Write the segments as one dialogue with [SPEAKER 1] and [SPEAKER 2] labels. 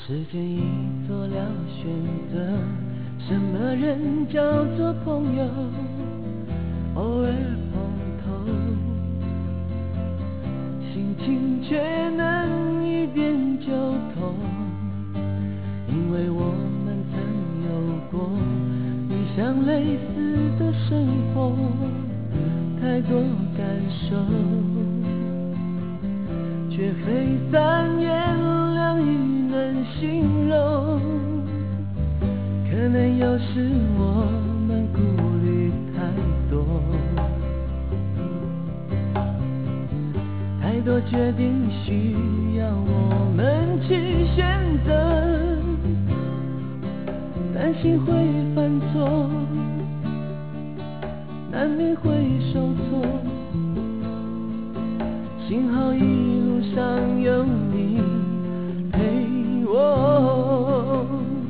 [SPEAKER 1] 时间已做了选择，什么人叫做朋友？偶尔碰头，心情却能一点就通。因为我们曾有过一项类似的生活，太多感受，却非三言两语能形容。可能有时我们顾虑太多，太多决定需要我们去选择，担心会犯错，难免会受挫。幸好一路上有你陪我，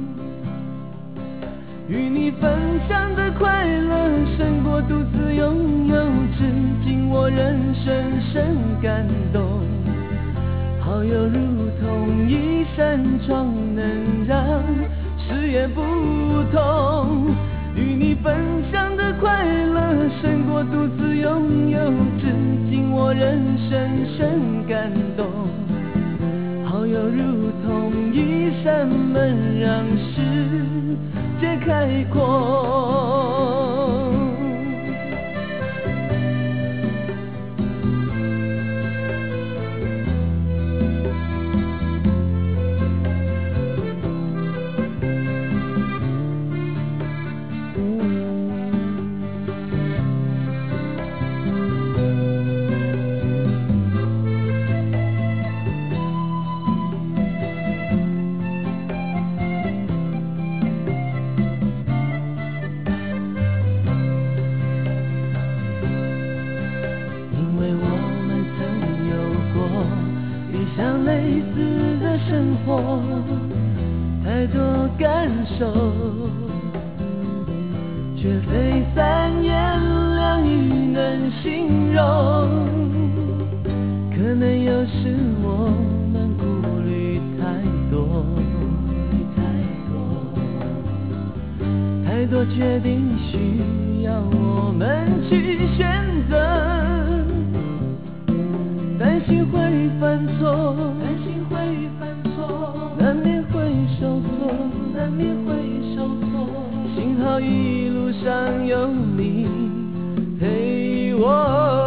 [SPEAKER 1] 与你分享的快乐胜过独自拥有，至今我仍深深感动。好友如同一扇窗，能让视野不同。与你分享的快乐胜过独自拥有，至今我仍深深感动。好友如同一扇门，让世界开阔。像类似的生活，太多感受，却非三言两语能形容。可能有时我们顾虑太多，太多决定需要我们去选择，担心会犯错，难免会受挫，幸好一路上有你陪我，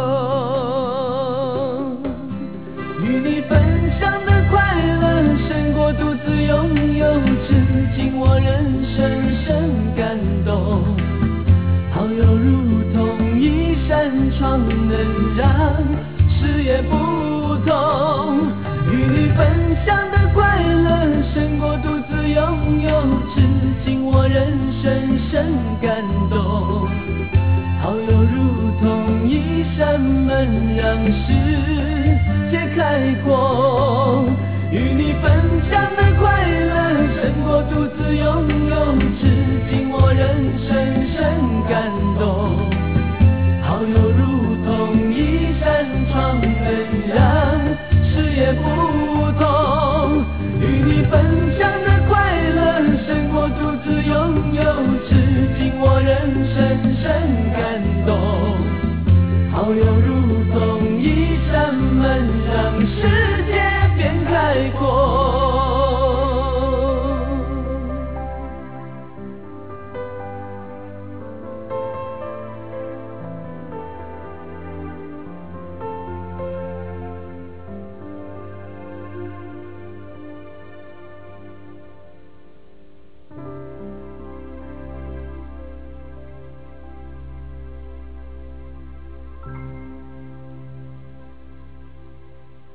[SPEAKER 1] 与你分享的快乐胜过独自拥有，至今我仍深深感动。好友如同一扇窗，能让视野不同。与你分享的快乐胜过独自拥有，至今我仍深深感动。好友如同一扇门，让世界开阔。